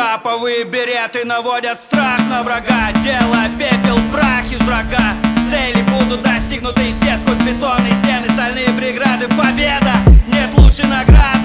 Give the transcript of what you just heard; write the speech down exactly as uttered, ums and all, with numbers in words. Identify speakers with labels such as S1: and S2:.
S1: Лаповые береты наводят страх на врага. Дело пепел, прах из врага. Цели будут достигнуты все сквозь бетонные стены, стальные преграды. Победа, нет лучшей награды.